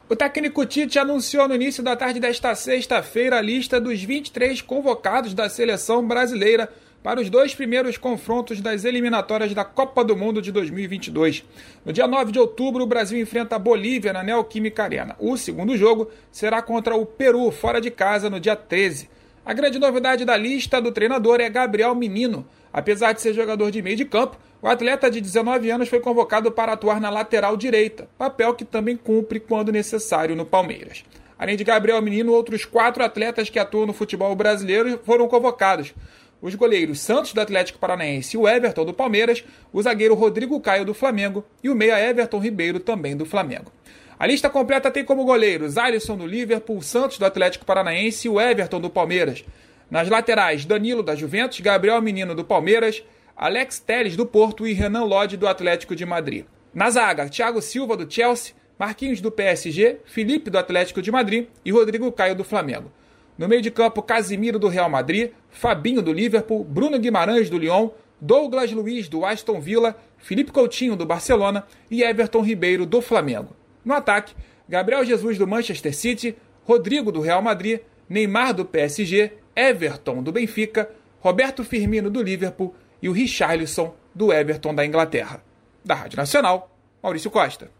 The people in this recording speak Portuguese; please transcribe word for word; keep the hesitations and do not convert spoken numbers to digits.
O técnico Tite anunciou no início da tarde desta sexta-feira a lista dos vinte e três convocados da seleção brasileira para os dois primeiros confrontos das eliminatórias da Copa do Mundo de dois mil e vinte e dois. No dia nove de outubro, o Brasil enfrenta a Bolívia na Neoquímica Arena. O segundo jogo será contra o Peru, fora de casa, no dia treze. A grande novidade da lista do treinador é Gabriel Menino. Apesar de ser jogador de meio de campo, o atleta de dezenove anos foi convocado para atuar na lateral direita, papel que também cumpre quando necessário no Palmeiras. Além de Gabriel Menino, outros quatro atletas que atuam no futebol brasileiro foram convocados. Os goleiros Santos, do Atlético Paranaense, e o Everton, do Palmeiras, o zagueiro Rodrigo Caio, do Flamengo, e o meia Everton Ribeiro, também do Flamengo. A lista completa tem como goleiros Alisson, do Liverpool, Santos, do Atlético Paranaense, e o Everton, do Palmeiras. Nas laterais, Danilo, da Juventus, Gabriel Menino, do Palmeiras, Alex Telles, do Porto e Renan Lodge, do Atlético de Madrid. Na zaga, Thiago Silva, do Chelsea, Marquinhos, do P S G, Felipe, do Atlético de Madrid e Rodrigo Caio, do Flamengo. No meio de campo, Casimiro, do Real Madrid, Fabinho, do Liverpool, Bruno Guimarães, do Lyon, Douglas Luiz, do Aston Villa, Felipe Coutinho, do Barcelona e Everton Ribeiro, do Flamengo. No ataque, Gabriel Jesus, do Manchester City, Rodrigo, do Real Madrid, Neymar, do P S G, Everton, do Benfica, Roberto Firmino, do Liverpool e o Richarlison, do Everton, da Inglaterra. Da Rádio Nacional, Maurício Costa.